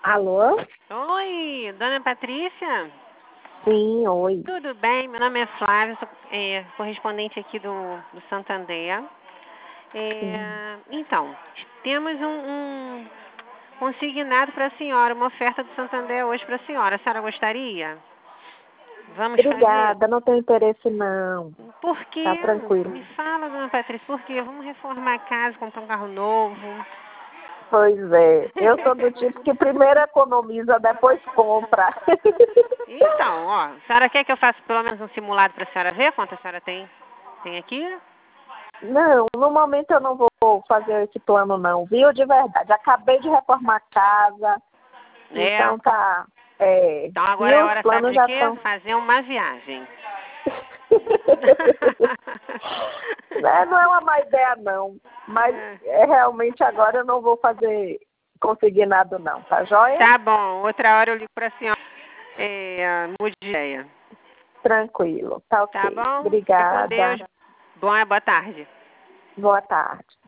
Alô? Oi, dona Patrícia? Sim, oi. Tudo bem? Meu nome é Flávia, sou correspondente aqui do Santander. Sim. Então, temos um consignado para a senhora, uma oferta do Santander hoje para a senhora. A senhora gostaria? Vamos fazer? Obrigada, não tenho interesse não. Por Tá quê? tranquilo. Me fala, dona Patrícia, por quê? Vamos reformar a casa, comprar um carro novo. Pois é, eu sou do tipo que primeiro economiza, depois compra. Então, ó, a senhora quer que eu faça pelo menos um simulado para a senhora ver quanto a senhora tem aqui? Não, no momento eu não vou fazer esse plano não, viu? De verdade. Acabei de reformar a casa, É. então tá. Então E agora é os hora, sabe planos de já quê? estão. Fazer uma viagem. Né, não é uma má ideia não, mas realmente agora eu não vou conseguir nada não, tá joia? Tá bom, outra hora eu ligo pra senhora. Mude de ideia. Tranquilo, tá Tá ok. bom? Fica com Obrigada. Deus. Boa tarde. Boa tarde.